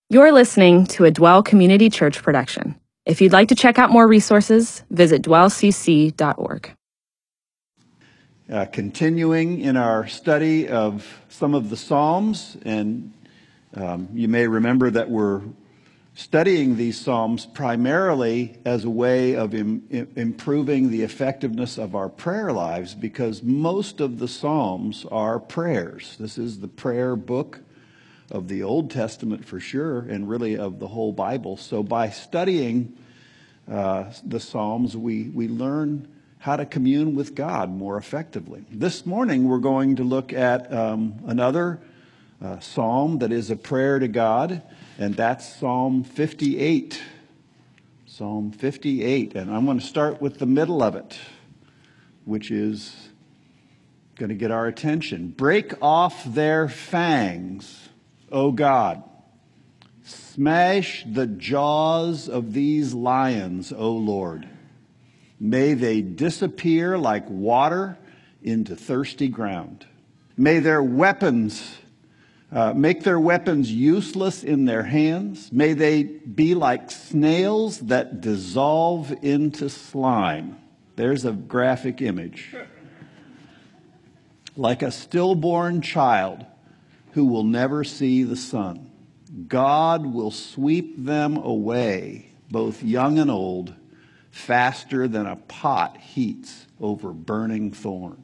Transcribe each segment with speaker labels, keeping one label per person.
Speaker 1: You're listening to a Dwell Community Church production. If you'd like to check out more resources, visit dwellcc.org.
Speaker 2: Continuing in our study of some of the Psalms, and you may remember that we're studying these Psalms primarily as a way of improving the effectiveness of our prayer lives, because most of the Psalms are prayers. This is the prayer book of the Old Testament for sure, and really of the whole Bible. So by studying the Psalms, we learn how to commune with God more effectively. This morning, we're going to look at another psalm that is a prayer to God, and that's Psalm 58. Psalm 58, and I'm going to start with the middle of it, which is going to get our attention. Break off their fangs, O God. Smash the jaws of these lions, O Lord. May they disappear like water into thirsty ground. May their weapons make their weapons useless in their hands. May they be like snails that dissolve into slime. There's a graphic image. Like a stillborn child who will never see the sun. God will sweep them away, both young and old, faster than a pot heats over burning thorns.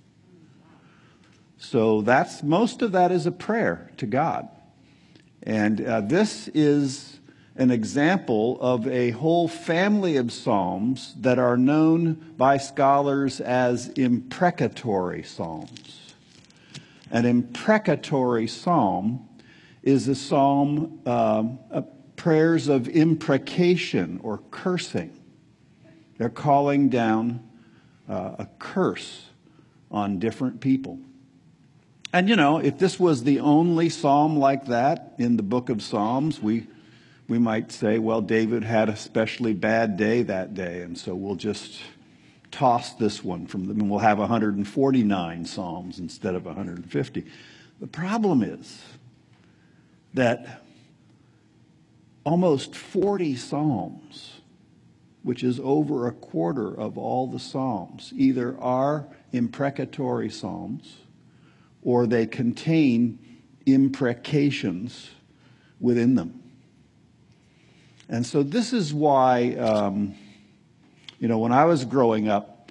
Speaker 2: So most of that is a prayer to God. And this is an example of a whole family of psalms that are known by scholars as imprecatory psalms. An imprecatory psalm is a psalm, prayers of imprecation or cursing. They're calling down a curse on different people. And if this was the only psalm like that in the book of Psalms, we might say, well, David had a especially bad day that day, and so we'll just toss this one from them, and we'll have 149 psalms instead of 150. The problem is that almost 40 psalms, which is over a quarter of all the psalms, either are imprecatory psalms or they contain imprecations within them. And so this is why, when I was growing up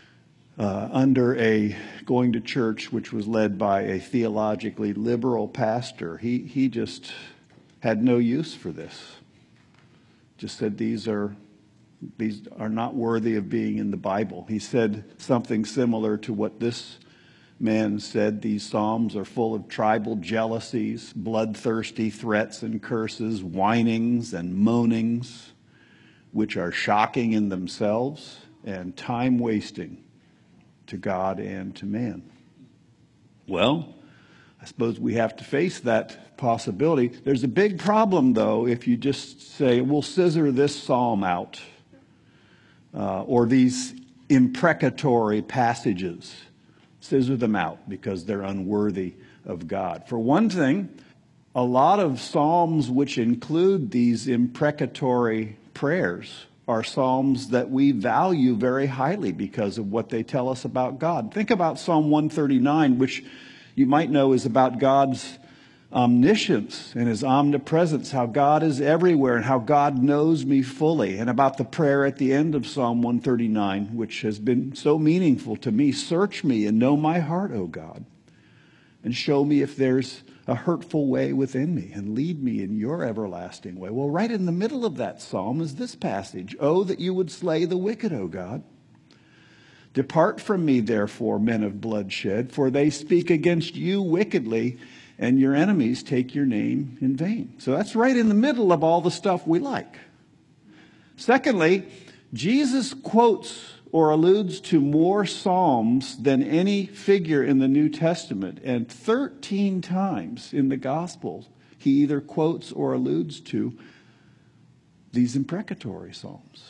Speaker 2: going to church, which was led by a theologically liberal pastor, he just had no use for this. Just said these are not worthy of being in the Bible. He said something similar to what this man said. These psalms are full of tribal jealousies, bloodthirsty threats and curses, whinings and moanings, which are shocking in themselves and time-wasting to God and to man. Well, I suppose we have to face that possibility. There's a big problem, though, if you just say, we'll scissor this psalm out, or these imprecatory passages. Scissor them out because they're unworthy of God. For one thing, a lot of psalms which include these imprecatory prayers are psalms that we value very highly because of what they tell us about God. Think about Psalm 139, which you might know is about God's omniscience and his omnipresence, how God is everywhere and how God knows me fully, and about the prayer at the end of Psalm 139, which has been so meaningful to me. Search me and know my heart, O God, and show me if there's a hurtful way within me, and lead me in your everlasting way. Well, right in the middle of that psalm is this passage. Oh, that you would slay the wicked, O God. Depart from me, therefore, men of bloodshed, for they speak against you wickedly, and your enemies take your name in vain. So that's right in the middle of all the stuff we like. Secondly, Jesus quotes or alludes to more psalms than any figure in the New Testament. And 13 times in the Gospels, he either quotes or alludes to these imprecatory psalms.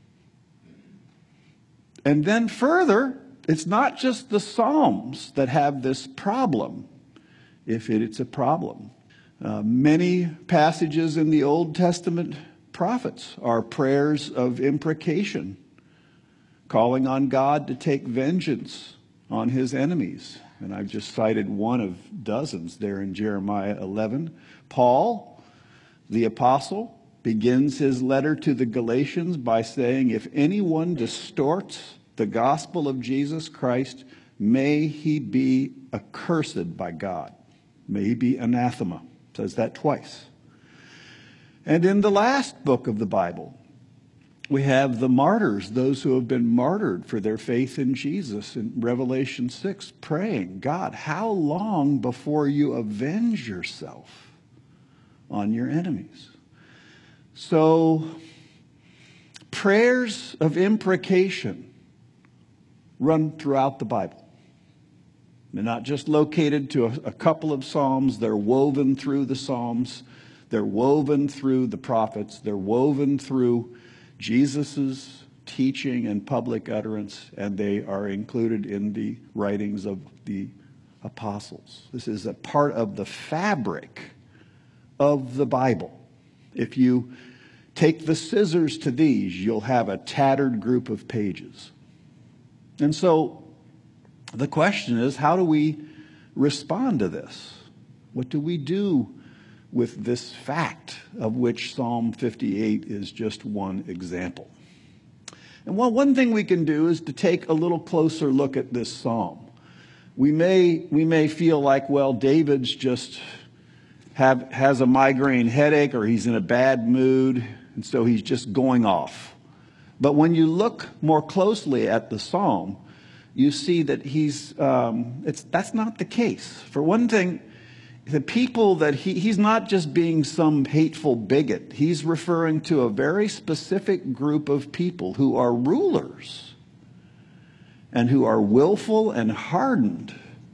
Speaker 2: And then further, it's not just the psalms that have this problem, if it's a problem. Many passages in the Old Testament prophets are prayers of imprecation, calling on God to take vengeance on his enemies. And I've just cited one of dozens there in Jeremiah 11. Paul, the apostle, begins his letter to the Galatians by saying, if anyone distorts the gospel of Jesus Christ, may he be accursed by God. May he be anathema. Says that twice. And in the last book of the Bible, we have the martyrs, those who have been martyred for their faith in Jesus in Revelation 6, praying, God, how long before you avenge yourself on your enemies? So, prayers of imprecation run throughout the Bible. They're not just located to a couple of Psalms. They're woven through the Psalms. They're woven through the prophets. They're woven through Jesus' teaching and public utterance, and they are included in the writings of the apostles. This is a part of the fabric of the Bible. If you take the scissors to these, you'll have a tattered group of pages. And so the question is, how do we respond to this? What do we do with this fact, of which Psalm 58 is just one example? And one thing we can do is to take a little closer look at this psalm. We may feel like, well, David's just has a migraine headache, or he's in a bad mood, and so he's just going off. But when you look more closely at the psalm, you see that that's not the case. For one thing, the people that he's not just being some hateful bigot. He's referring to a very specific group of people who are rulers and who are willful and hardened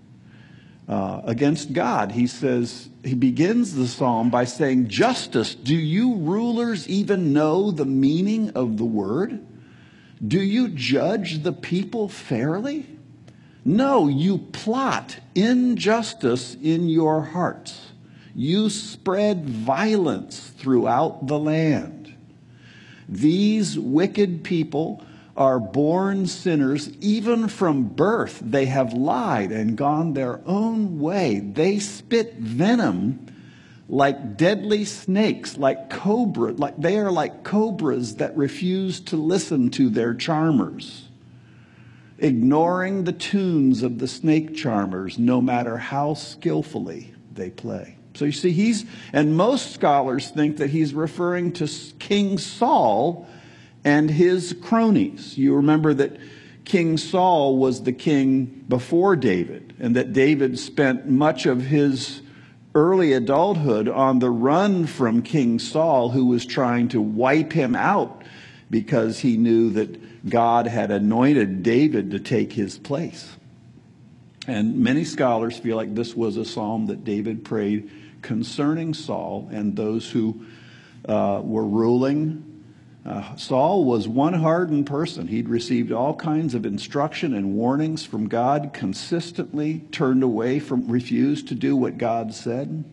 Speaker 2: against God. He begins the psalm by saying, justice, do you rulers even know the meaning of the word? Do you judge the people fairly? No, you plot injustice in your hearts. You spread violence throughout the land. These wicked people are born sinners. Even from birth, they have lied and gone their own way. They spit venom like deadly snakes, like they are like cobras that refuse to listen to their charmers, ignoring the tunes of the snake charmers, no matter how skillfully they play. So you see, and most scholars think that he's referring to King Saul and his cronies. You remember that King Saul was the king before David, and that David spent much of his early adulthood on the run from King Saul, who was trying to wipe him out because he knew that God had anointed David to take his place. And many scholars feel like this was a psalm that David prayed concerning Saul and those who were ruling. Saul was one hardened person. He'd received all kinds of instruction and warnings from God, consistently turned away from, refused to do what God said.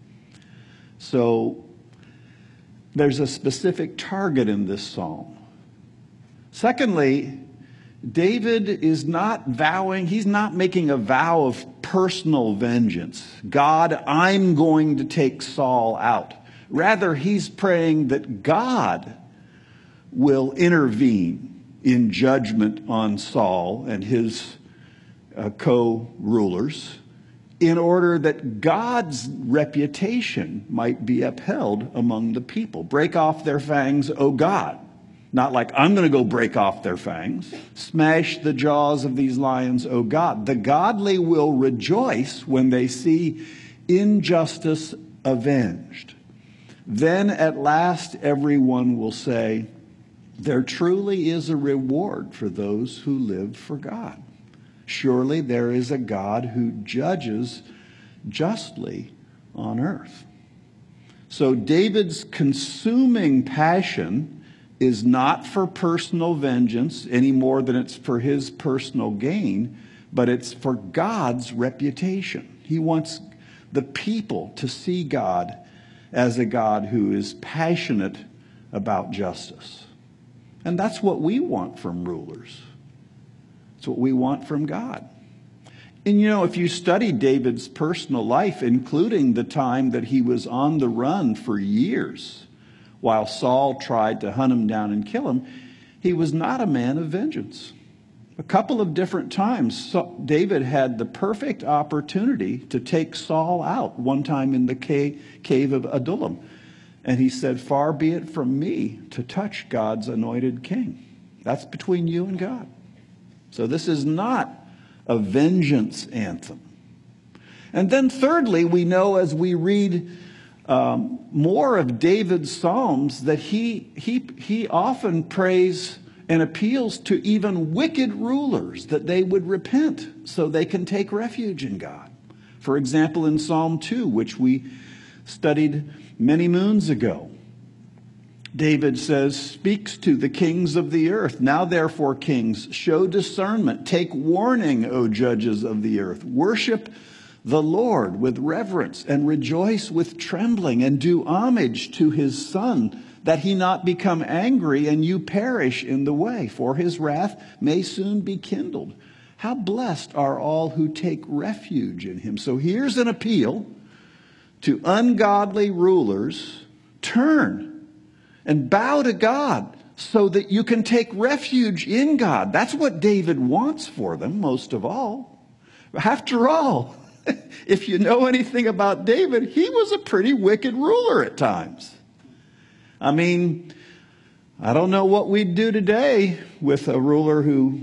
Speaker 2: So there's a specific target in this psalm. Secondly, David is not he's not making a vow of personal vengeance. God, I'm going to take Saul out. Rather, he's praying that God will intervene in judgment on Saul and his co-rulers in order that God's reputation might be upheld among the people. Break off their fangs, O God. Not like, I'm going to go break off their fangs. Smash the jaws of these lions, O God. The godly will rejoice when they see injustice avenged. Then at last everyone will say, there truly is a reward for those who live for God. Surely there is a God who judges justly on earth. So David's consuming passion is not for personal vengeance any more than it's for his personal gain, but it's for God's reputation. He wants the people to see God as a God who is passionate about justice. And that's what we want from rulers. It's what we want from God. And if you study David's personal life, including the time that he was on the run for years while Saul tried to hunt him down and kill him, he was not a man of vengeance. A couple of different times, David had the perfect opportunity to take Saul out, one time in the cave of Adullam. And he said, "Far be it from me to touch God's anointed king." That's between you and God. So this is not a vengeance anthem. And then thirdly, we know as we read more of David's Psalms that he often prays and appeals to even wicked rulers that they would repent so they can take refuge in God. For example, in Psalm 2, which we studied many moons ago, David speaks to the kings of the earth. "Now therefore, kings, show discernment. Take warning, O judges of the earth. Worship the Lord with reverence and rejoice with trembling, and do homage to his Son, that he not become angry and you perish in the way, for his wrath may soon be kindled. How blessed are all who take refuge in him." So here's an appeal to ungodly rulers: turn and bow to God so that you can take refuge in God. That's what David wants for them most of all. After all, if you know anything about David, he was a pretty wicked ruler at times. I mean, I don't know what we'd do today with a ruler who,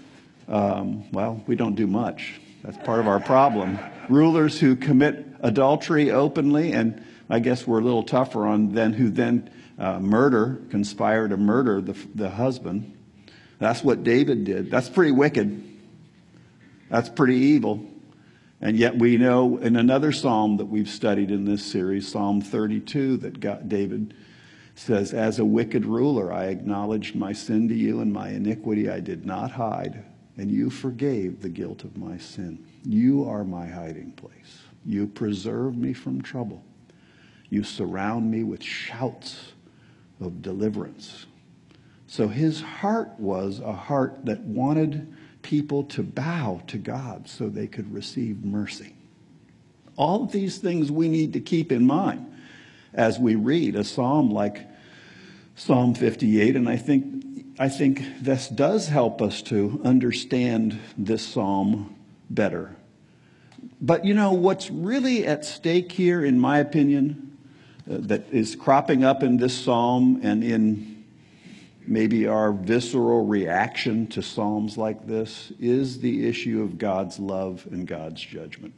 Speaker 2: we don't do much. That's part of our problem. Rulers who commit adultery openly, and I guess we're a little tougher on them, who then conspire to murder the husband. That's what David did. That's pretty wicked. That's pretty evil. And yet we know in another psalm that we've studied in this series, Psalm 32, that David says, "As a wicked ruler, I acknowledged my sin to you, and my iniquity I did not hide, and you forgave the guilt of my sin. You are my hiding place. You preserve me from trouble. You surround me with shouts of deliverance." So his heart was a heart that wanted people to bow to God so they could receive mercy. All of these things we need to keep in mind as we read a psalm like Psalm 58, and I think this does help us to understand this psalm better. But what's really at stake here, in my opinion, that is cropping up in this psalm and in maybe our visceral reaction to psalms like this, is the issue of God's love and God's judgment.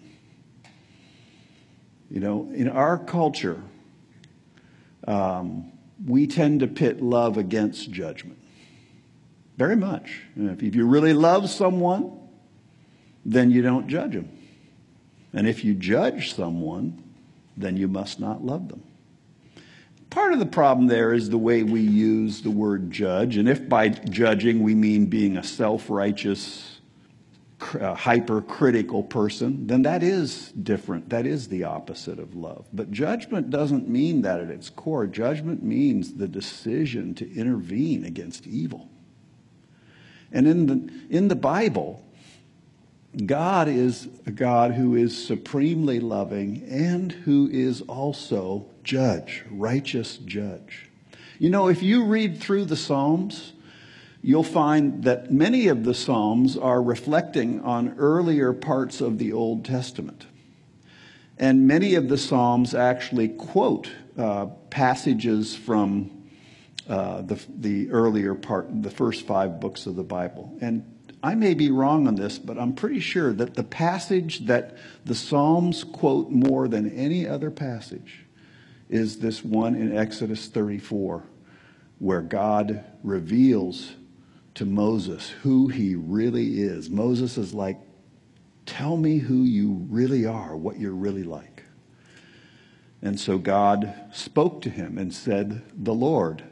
Speaker 2: In our culture, we tend to pit love against judgment. Very much. If you really love someone, then you don't judge them. And if you judge someone, then you must not love them. Part of the problem there is the way we use the word judge. And if by judging we mean being a self-righteous, hypercritical person, then that is different. That is the opposite of love. But judgment doesn't mean that at its core. Judgment means the decision to intervene against evil. And in the Bible, God is a God who is supremely loving and who is also judge, righteous judge. If you read through the Psalms, you'll find that many of the Psalms are reflecting on earlier parts of the Old Testament. And many of the Psalms actually quote passages from the earlier part, the first 5 books of the Bible. And I may be wrong on this, but I'm pretty sure that the passage that the Psalms quote more than any other passage is this one in Exodus 34, where God reveals to Moses who he really is. Moses is like, "Tell me who you really are, what you're really like." And so God spoke to him and said, the Lord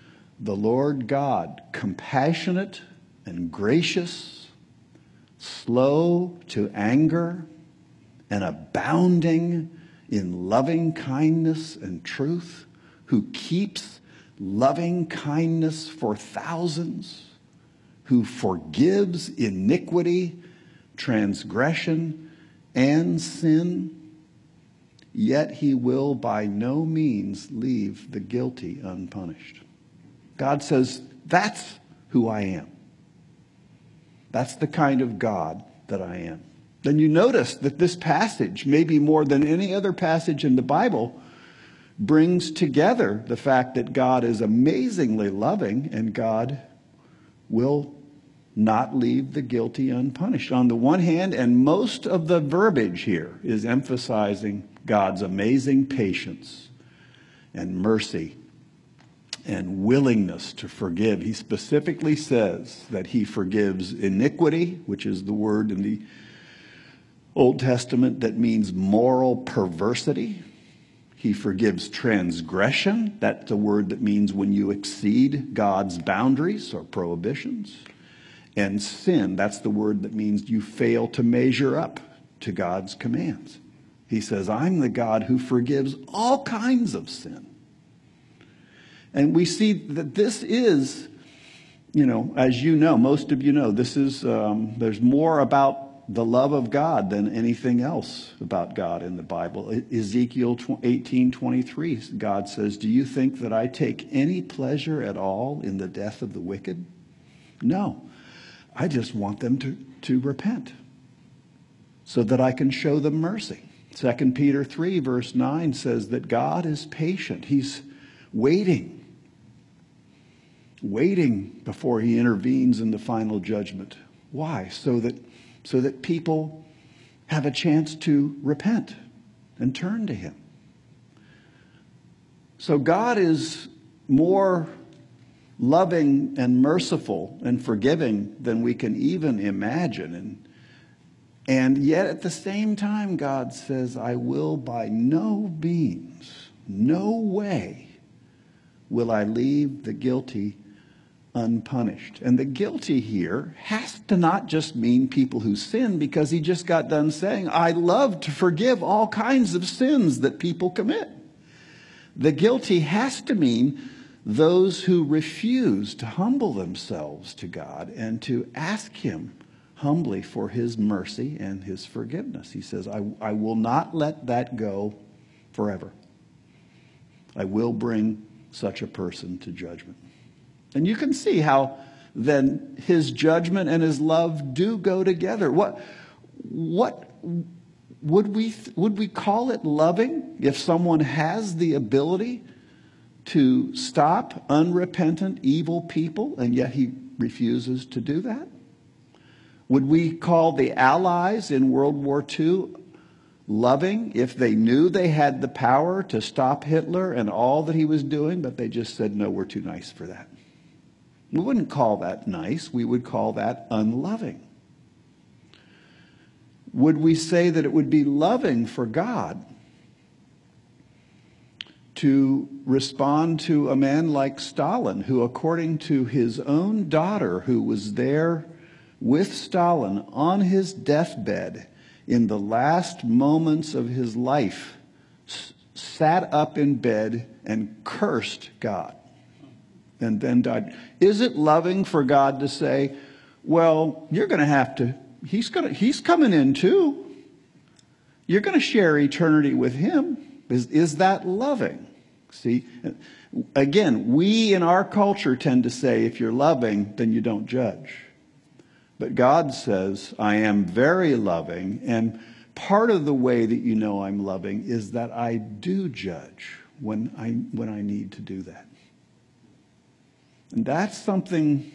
Speaker 2: God, compassionate and gracious, slow to anger, and abounding in loving kindness and truth, who keeps loving kindness for thousands, who forgives iniquity, transgression, and sin, yet he will by no means leave the guilty unpunished. God says, that's who I am. That's the kind of God that I am. Then you notice that this passage, maybe more than any other passage in the Bible, brings together the fact that God is amazingly loving and God will not leave the guilty unpunished. On the one hand, and most of the verbiage here is emphasizing God's amazing patience and mercy and willingness to forgive. He specifically says that he forgives iniquity, which is the word in the Old Testament that means moral perversity. He forgives transgression. That's the word that means when you exceed God's boundaries or prohibitions. And sin, that's the word that means you fail to measure up to God's commands. He says, I'm the God who forgives all kinds of sin. And we see that this is, as you know, most of you know, this is, there's more about the love of God than anything else about God in the Bible. Ezekiel 18:23, God says, do you think that I take any pleasure at all in the death of the wicked? No, I just want them to repent so that I can show them mercy. 2 Peter 3 verse 9 says that God is patient. He's waiting before he intervenes in the final judgment. Why? So that people have a chance to repent and turn to him. So God is more loving and merciful and forgiving than we can even imagine. And yet at the same time, God says, I will by no means, no way will I leave the guilty unpunished. And the guilty here has to not just mean people who sin, because he just got done saying, I love to forgive all kinds of sins that people commit. The guilty has to mean those who refuse to humble themselves to God and to ask him humbly for his mercy and his forgiveness. He says, I will not let that go forever. I will bring such a person to judgment. And you can see how then his judgment and his love do go together. What would we call it loving if someone has the ability to stop unrepentant evil people and yet he refuses to do that? Would we call the Allies in World War II loving if they knew they had the power to stop Hitler and all that he was doing, but they just said, no, we're too nice for that? We wouldn't call that nice. We would call that unloving. Would we say that it would be loving for God to respond to a man like Stalin, who, according to his own daughter, who was there with Stalin on his deathbed in the last moments of his life, sat up in bed and cursed God and then died? Is it loving for God to say, well, you're going to have to, he's coming in too. You're going to share eternity with him. Is that loving? See, again, we in our culture tend to say, if you're loving, then you don't judge. But God says, I am very loving, and part of the way that you know I'm loving is that I do judge when I need to do that. And that's an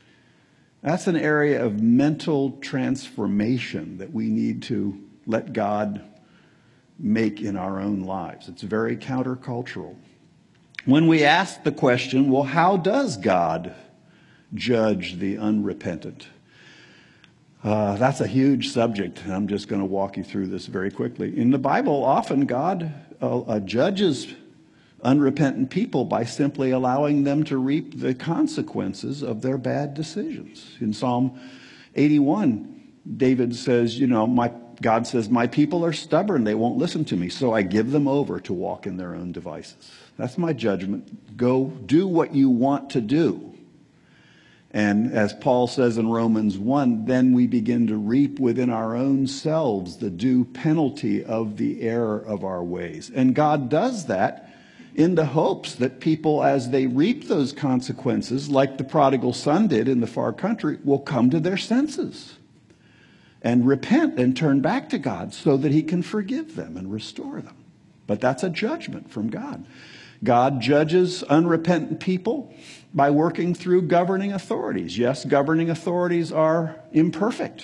Speaker 2: area of mental transformation that we need to let God make in our own lives. It's very countercultural. When we ask the question, well, how does God judge the unrepentant? That's a huge subject, and I'm just going to walk you through this very quickly. In the Bible, often God judges unrepentant people by simply allowing them to reap the consequences of their bad decisions. In Psalm 81, David says, God says, my people are stubborn. They won't listen to me. So I give them over to walk in their own devices. That's my judgment. Go do what you want to do. And as Paul says in Romans 1, then we begin to reap within our own selves the due penalty of the error of our ways. And God does that in the hopes that people, as they reap those consequences, like the prodigal son did in the far country, will come to their senses and repent and turn back to God so that he can forgive them and restore them. But that's a judgment from God. God judges unrepentant people by working through governing authorities. Yes, governing authorities are imperfect.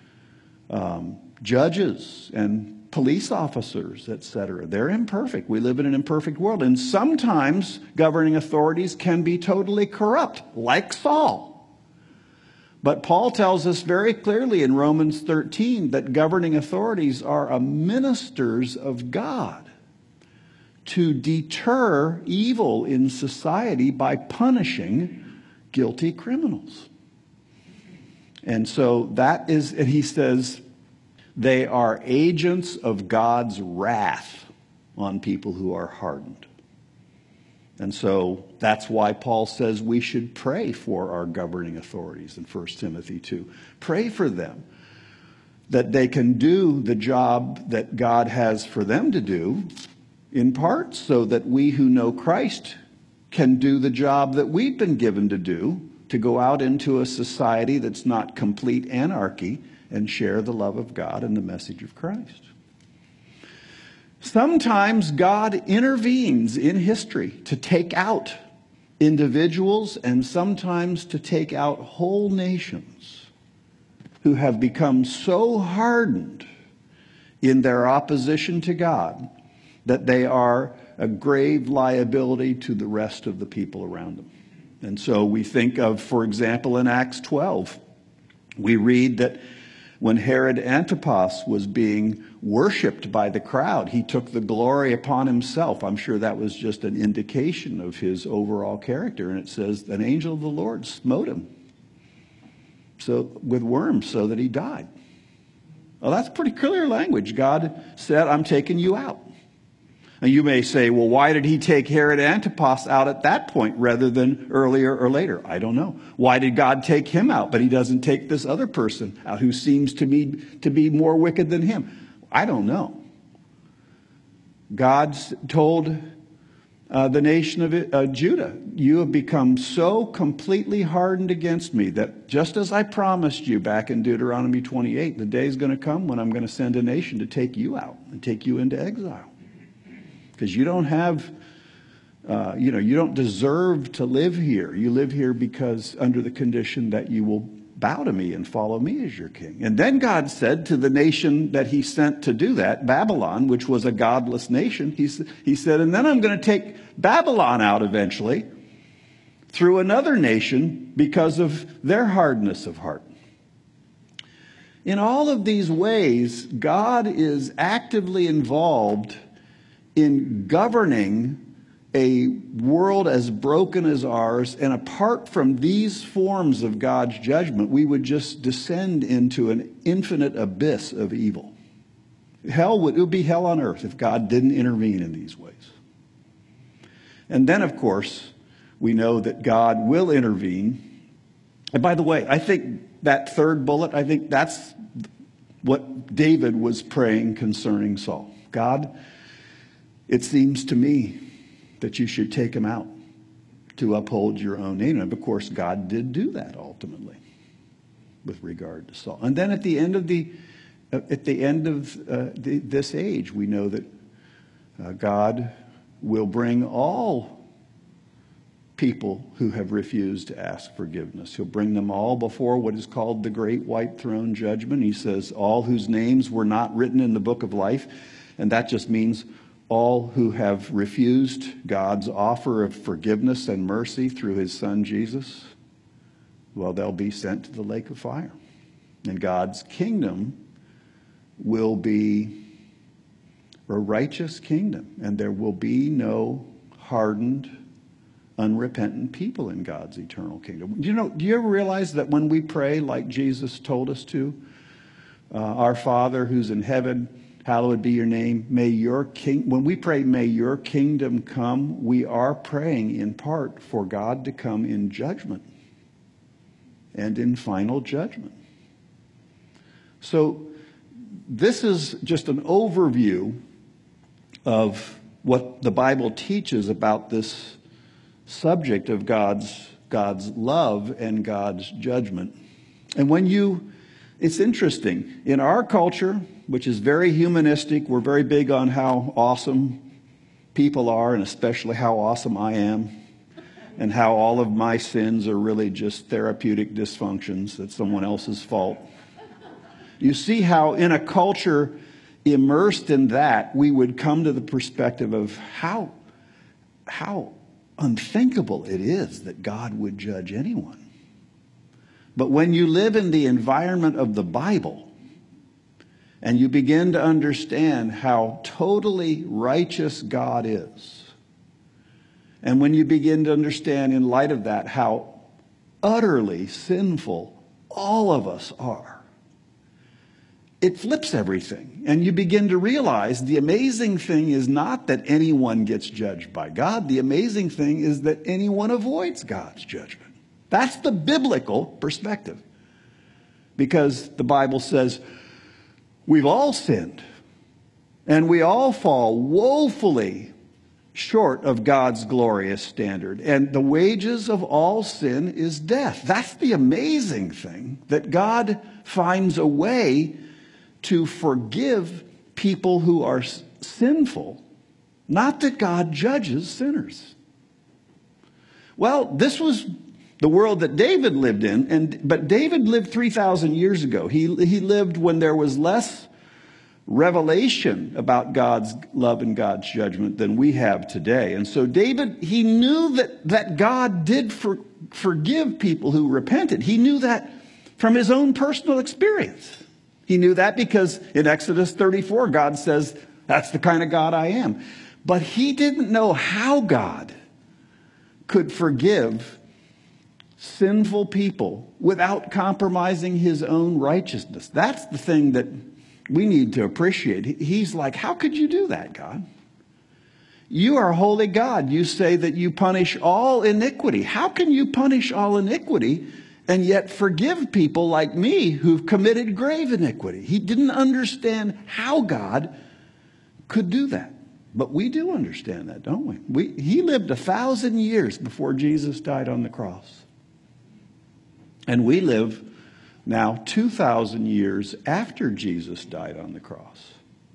Speaker 2: Judges and police officers, etc. They're imperfect. We live in an imperfect world. And sometimes governing authorities can be totally corrupt, like Saul. But Paul tells us very clearly in Romans 13 that governing authorities are ministers of God to deter evil in society by punishing guilty criminals. And so that is, and he says, they are agents of God's wrath on people who are hardened. And so that's why Paul says we should pray for our governing authorities in 1 Timothy 2. Pray for them that they can do the job that God has for them to do, in part so that we who know Christ can do the job that we've been given to do, to go out into a society that's not complete anarchy and share the love of God and the message of Christ. Sometimes God intervenes in history to take out individuals and sometimes to take out whole nations who have become so hardened in their opposition to God that they are a grave liability to the rest of the people around them. And so we think of, for example, in Acts 12, we read that when Herod Antipas was being worshipped by the crowd, he took the glory upon himself. I'm sure that was just an indication of his overall character. And it says, an angel of the Lord smote him with worms so that he died. Well, that's pretty clear language. God said, I'm taking you out. And you may say, well, why did he take Herod Antipas out at that point rather than earlier or later? I don't know. Why did God take him out, but he doesn't take this other person out who seems to me to be more wicked than him? I don't know. God told the nation of Judah, you have become so completely hardened against me that just as I promised you back in Deuteronomy 28, the day is going to come when I'm going to send a nation to take you out and take you into exile. Because you don't have, you don't deserve to live here. You live here because under the condition that you will bow to me and follow me as your king. And then God said to the nation that he sent to do that, Babylon, which was a godless nation, he said, and then I'm going to take Babylon out eventually through another nation because of their hardness of heart. In all of these ways, God is actively involved in governing a world as broken as ours, and apart from these forms of God's judgment, we would just descend into an infinite abyss of evil. It would be hell on earth if God didn't intervene in these ways. And then, of course, we know that God will intervene. And by the way, I think that third bullet, I think that's what David was praying concerning Saul. God, it seems to me that you should take him out to uphold your own name. And of course, God did do that ultimately with regard to Saul. And then at the end of this age, we know that God will bring all people who have refused to ask forgiveness. He'll bring them all before what is called the Great White Throne Judgment. He says, all whose names were not written in the book of life. And that just means all who have refused God's offer of forgiveness and mercy through his son Jesus, well, they'll be sent to the lake of fire. And God's kingdom will be a righteous kingdom, and there will be no hardened, unrepentant people in God's eternal kingdom. Do you ever realize that when we pray like Jesus told us to, Our Father who's in heaven, hallowed be your name. When we pray, may your kingdom come, we are praying in part for God to come in judgment and in final judgment. So this is just an overview of what the Bible teaches about this subject of God's love and God's judgment. And it's interesting, in our culture, which is very humanistic, we're very big on how awesome people are, and especially how awesome I am, and how all of my sins are really just therapeutic dysfunctions, that's someone else's fault. You see how in a culture immersed in that, we would come to the perspective of how unthinkable it is that God would judge anyone. But when you live in the environment of the Bible and you begin to understand how totally righteous God is, and when you begin to understand in light of that how utterly sinful all of us are, it flips everything. And you begin to realize the amazing thing is not that anyone gets judged by God. The amazing thing is that anyone avoids God's judgment. That's the biblical perspective. Because the Bible says we've all sinned and we all fall woefully short of God's glorious standard. And the wages of all sin is death. That's the amazing thing, that God finds a way to forgive people who are sinful, not that God judges sinners. Well, this was the world that David lived in, but David lived 3,000 years ago. He lived when there was less revelation about God's love and God's judgment than we have today. And so David, he knew that God did forgive people who repented. He knew that from his own personal experience. He knew that because in Exodus 34, God says, that's the kind of God I am. But he didn't know how God could forgive sinful people without compromising his own righteousness. That's the thing that we need to appreciate. He's like, how could you do that, God? You are a holy God. You say that you punish all iniquity. How can you punish all iniquity and yet forgive people like me who've committed grave iniquity? He didn't understand how God could do that. But we do understand that, don't we? He lived 1,000 years before Jesus died on the cross. And we live now 2,000 years after Jesus died on the cross.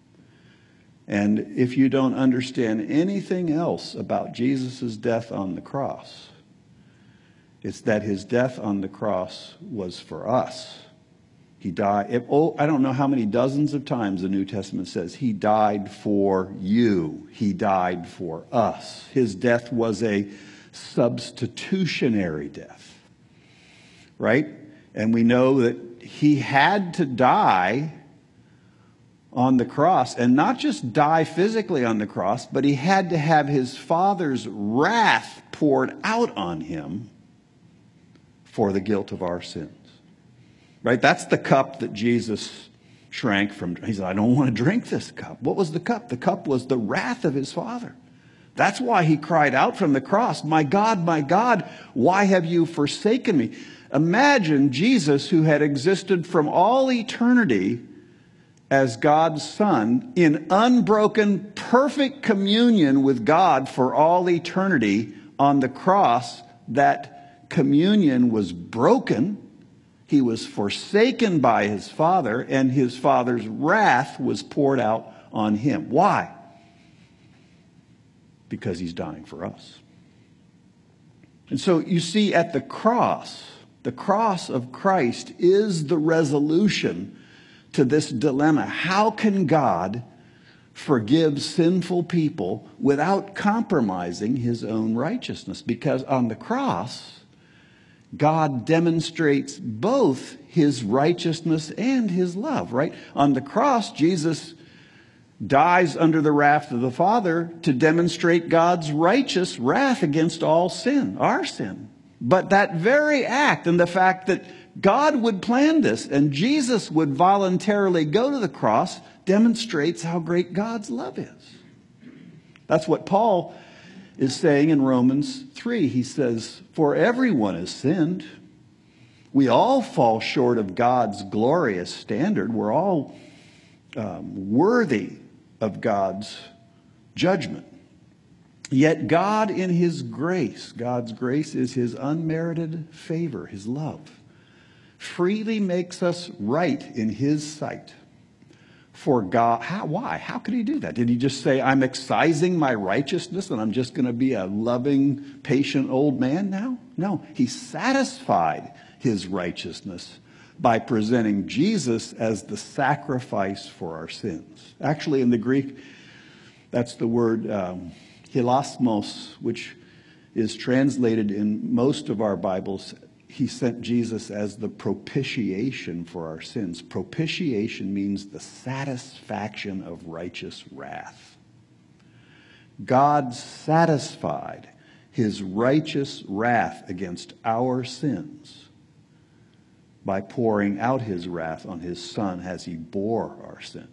Speaker 2: And if you don't understand anything else about Jesus' death on the cross, it's that his death on the cross was for us. He died. I don't know how many dozens of times the New Testament says he died for you. He died for us. His death was a substitutionary death. Right? And we know that he had to die on the cross, and not just die physically on the cross, but he had to have his Father's wrath poured out on him for the guilt of our sins. Right? That's the cup that Jesus shrank from. He said, I don't want to drink this cup. What was the cup? The cup was the wrath of his Father. That's why he cried out from the cross, my God, why have you forsaken me? Imagine Jesus, who had existed from all eternity as God's Son, in unbroken, perfect communion with God for all eternity. On the cross, that communion was broken. He was forsaken by his Father, and his Father's wrath was poured out on him. Why? Because he's dying for us. And so you see, at the cross of Christ is the resolution to this dilemma. How can God forgive sinful people without compromising his own righteousness? Because on the cross, God demonstrates both his righteousness and his love, right? On the cross, Jesus dies under the wrath of the Father to demonstrate God's righteous wrath against all sin, our sin. But that very act and the fact that God would plan this, and Jesus would voluntarily go to the cross, demonstrates how great God's love is. That's what Paul is saying in Romans 3. He says, for everyone has sinned. We all fall short of God's glorious standard. We're all worthy of God's judgment. Yet God in his grace, God's grace is his unmerited favor, his love, freely makes us right in his sight. For God, why? How could he do that? Did he just say, I'm excising my righteousness and I'm just going to be a loving, patient old man now? No, he satisfied his righteousness by presenting Jesus as the sacrifice for our sins. Actually, in the Greek, that's the word hilasmos, which is translated in most of our Bibles. He sent Jesus as the propitiation for our sins. Propitiation means the satisfaction of righteous wrath. God satisfied his righteous wrath against our sins by pouring out his wrath on his Son as he bore our sins.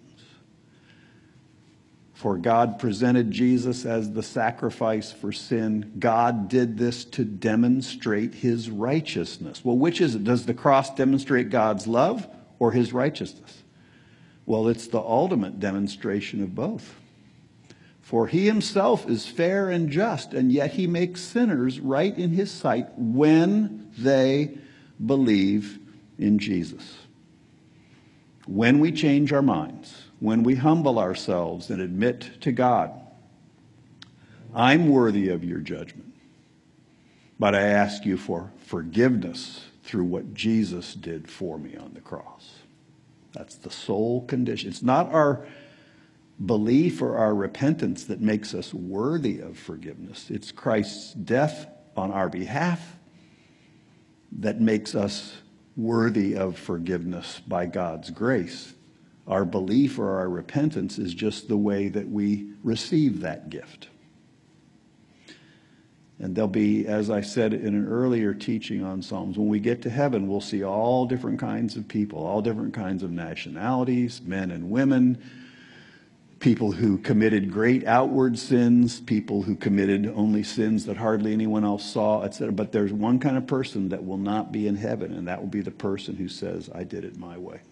Speaker 2: For God presented Jesus as the sacrifice for sin. God did this to demonstrate his righteousness. Well, which is it? Does the cross demonstrate God's love or his righteousness? Well, it's the ultimate demonstration of both. For he himself is fair and just, and yet he makes sinners right in his sight when they believe in Jesus. When we change our minds, when we humble ourselves and admit to God, I'm worthy of your judgment, but I ask you for forgiveness through what Jesus did for me on the cross. That's the sole condition. It's not our belief or our repentance that makes us worthy of forgiveness. It's Christ's death on our behalf that makes us worthy of forgiveness by God's grace. Our belief or our repentance is just the way that we receive that gift. And there'll be, as I said in an earlier teaching on Psalms, when we get to heaven, we'll see all different kinds of people, all different kinds of nationalities, men and women, people who committed great outward sins, people who committed only sins that hardly anyone else saw, etc. But there's one kind of person that will not be in heaven, and that will be the person who says, I did it my way.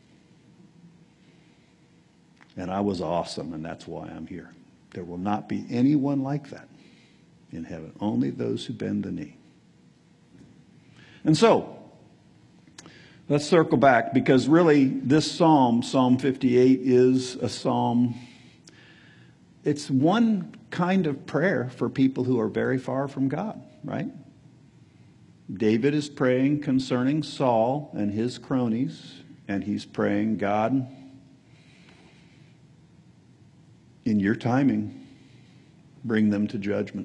Speaker 2: And I was awesome, and that's why I'm here. There will not be anyone like that in heaven, only those who bend the knee. And so, let's circle back, because really this psalm, Psalm 58, is a psalm. It's one kind of prayer for people who are very far from God, right? David is praying concerning Saul and his cronies, and he's praying, God, in your timing, bring them to judgment.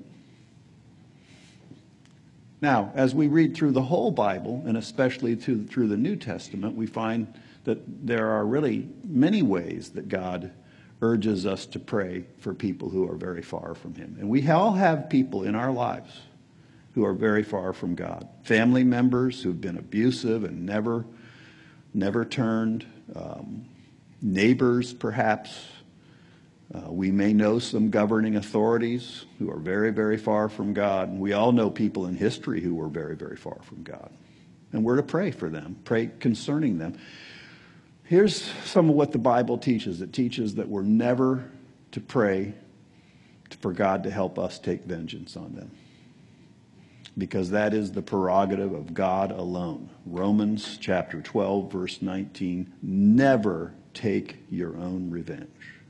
Speaker 2: Now, as we read through the whole Bible, and especially through the New Testament, we find that there are really many ways that God urges us to pray for people who are very far from him. And we all have people in our lives who are very far from God. Family members who've been abusive and never turned. Neighbors, perhaps. We may know some governing authorities who are very, very far from God. And we all know people in history who were very, very far from God. And we're to pray for them, pray concerning them. Here's some of what the Bible teaches. It teaches that we're never to pray for God to help us take vengeance on them, because that is the prerogative of God alone. Romans chapter 12, verse 19, never take your own revenge,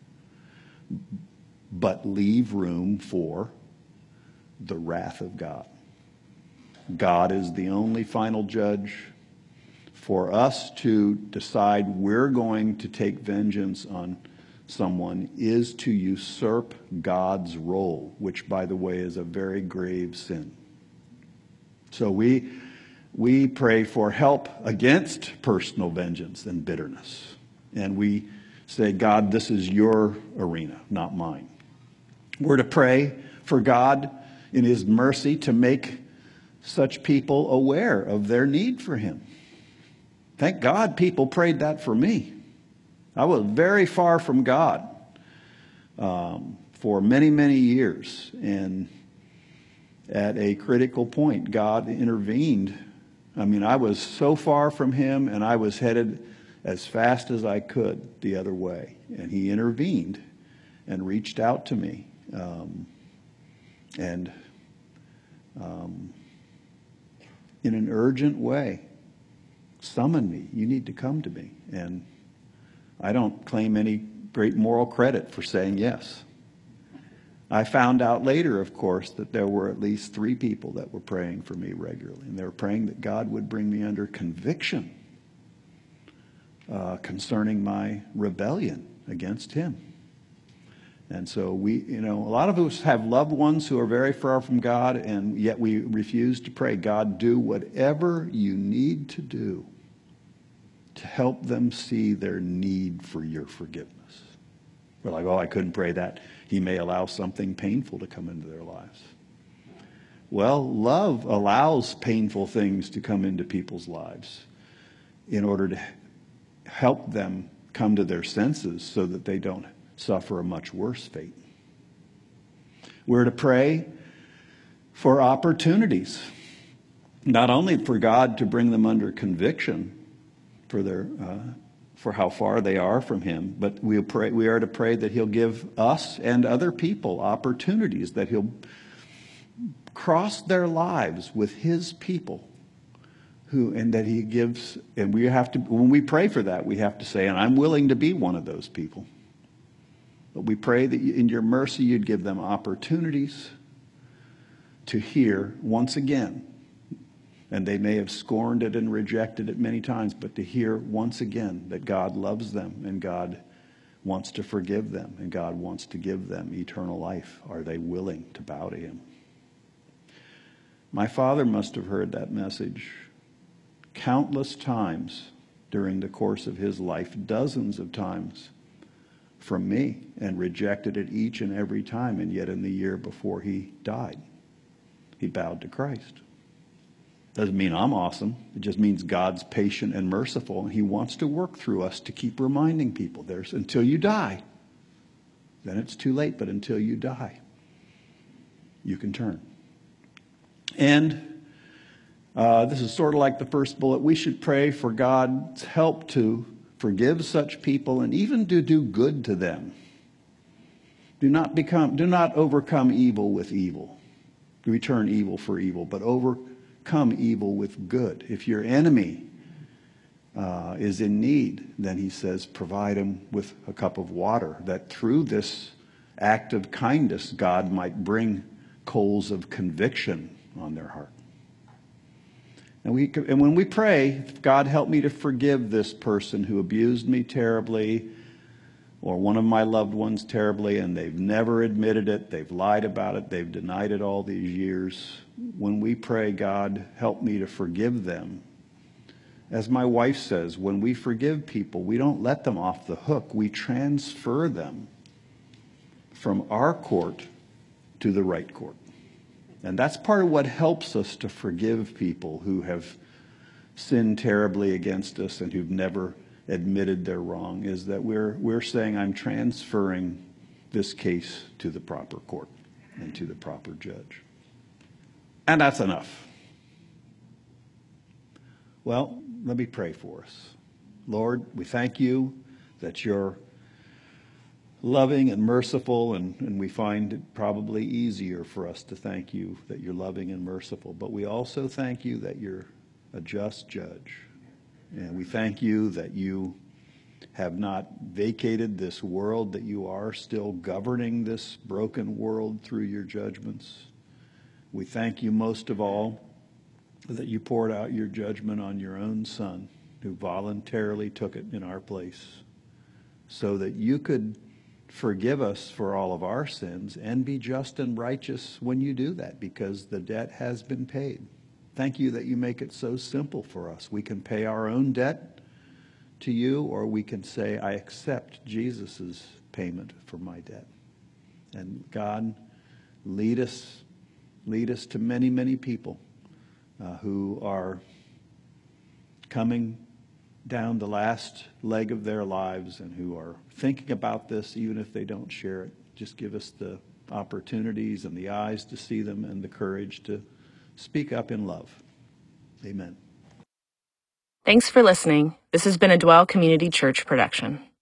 Speaker 2: but leave room for the wrath of God. God is the only final judge. For us to decide we're going to take vengeance on someone is to usurp God's role, which, by the way, is a very grave sin. So we pray for help against personal vengeance and bitterness. And we say, God, this is your arena, not mine. We're to pray for God in his mercy to make such people aware of their need for him. Thank God people prayed that for me. I was very far from God for many, many years. And at a critical point, God intervened. I mean, I was so far from him, and I was headed as fast as I could the other way. And he intervened and reached out to me. And in an urgent way, summoned me. You need to come to me. And I don't claim any great moral credit for saying yes. I found out later, of course, that there were at least 3 people that were praying for me regularly. And they were praying that God would bring me under conviction concerning my rebellion against him. And so a lot of us have loved ones who are very far from God, and yet we refuse to pray. God, do whatever you need to do to help them see their need for your forgiveness. We're like, I couldn't pray that. He may allow something painful to come into their lives. Well, love allows painful things to come into people's lives in order to help them come to their senses so that they don't suffer a much worse fate. We're to pray for opportunities, not only for God to bring them under conviction for how far they are from him, but we are to pray that he'll give us and other people opportunities, that he'll cross their lives with his people and that he gives, and we have to, when we pray for that, we have to say, and I'm willing to be one of those people. But we pray that in your mercy you'd give them opportunities to hear once again. And they may have scorned it and rejected it many times, but to hear once again that God loves them and God wants to forgive them and God wants to give them eternal life. Are they willing to bow to him? My father must have heard that message countless times during the course of his life, dozens of times from me, and rejected it each and every time. And yet in the year before he died, he bowed to Christ. Doesn't mean I'm awesome. It just means God's patient and merciful, and he wants to work through us to keep reminding people. There's until you die. Then it's too late, but until you die, you can turn. And this is sort of like the first bullet. We should pray for God's help to forgive such people and even to do good to them. Do not overcome evil with evil. Return evil for evil, but overcome evil with good. If your enemy is in need, then he says, provide him with a cup of water, that through this act of kindness, God might bring coals of conviction on their heart. And when we pray, God, help me to forgive this person who abused me terribly, or one of my loved ones terribly, and they've never admitted it, they've lied about it, they've denied it all these years. When we pray, God, help me to forgive them. As my wife says, when we forgive people, we don't let them off the hook. We transfer them from our court to the right court. And that's part of what helps us to forgive people who have sinned terribly against us and who've never admitted they're wrong, is that we're saying, I'm transferring this case to the proper court and to the proper judge. And that's enough. Well, let me pray for us. Lord, we thank you that you're loving and merciful, and we find it probably easier for us to thank you that you're loving and merciful. But we also thank you that you're a just judge. And we thank you that you have not vacated this world, that you are still governing this broken world through your judgments. We thank you most of all that you poured out your judgment on your own Son, who voluntarily took it in our place, so that you could forgive us for all of our sins and be just and righteous when you do that, because the debt has been paid. Thank you that you make it so simple for us. We can pay our own debt to you, or we can say, I accept Jesus' payment for my debt. And God, lead us to many, many people who are coming down the last leg of their lives and who are thinking about this, even if they don't share it. Just give us the opportunities and the eyes to see them and the courage to speak up in love. Amen.
Speaker 1: Thanks for listening. This has been a Dwell Community Church production.